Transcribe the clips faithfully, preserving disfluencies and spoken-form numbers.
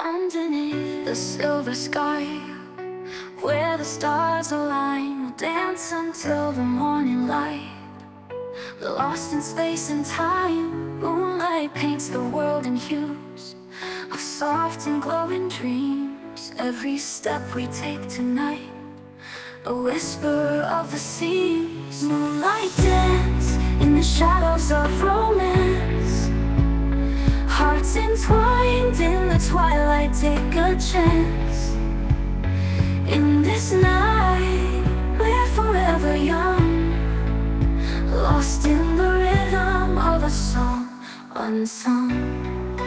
Underneath the silver sky, where the stars align, we'll dance until the morning light. Lost in space and time, moonlight paints the world in hues of soft and glowing dreams. Every step we take tonight, a whisper of the seas. Moonlight dance in the shadows of romance, hearts entwined in the twilight. Take a chance. In this night, we're forever young, lost in the rhythm of a song unsung.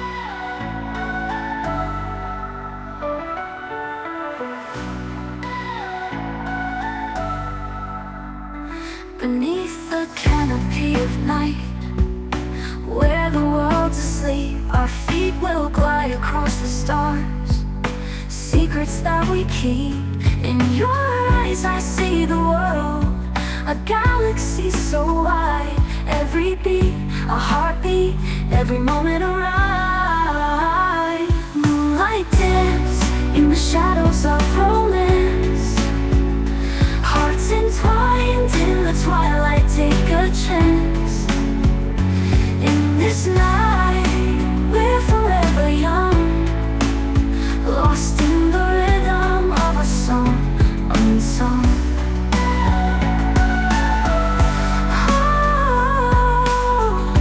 Beneath the canopy of night, where the world's asleep, our feet will glide across the stars. Secrets that we keep. In your eyes I see the world, a galaxy so wide. Every beat, a heartbeat, every moment a ride. Moonlight dance in the shadows of romance, hearts entwined in the twilight. Take a chance. In this night, we're forever young, lost in the rhythm of a song unsung. Oh.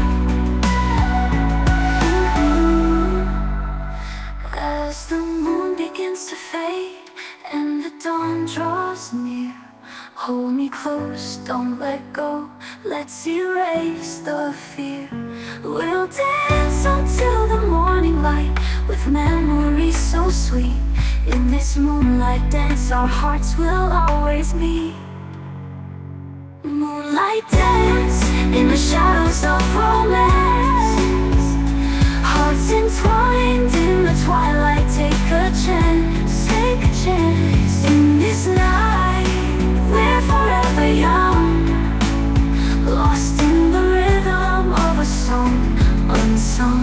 As the moon begins to fade and the dawn draws near, hold me close, don't let go, let's erase the fear. We'll dance until the morning light, with memories so sweet. In this moonlight dance our hearts will always meet. Moonlight dance in the shadows of romance, hearts entwined in the twilight. Take a chance, take a chance. In this night, we're forever young, lost in the rhythm of a song unsung.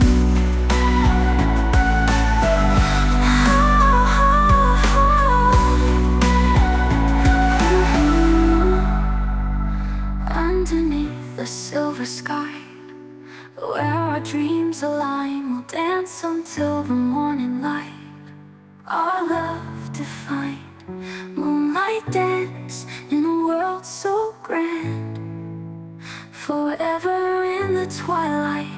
Underneath the silver sky, where our dreams align, we'll dance until the morning light. Our love defined, moonlight dance in a world so grand, forever in the twilight.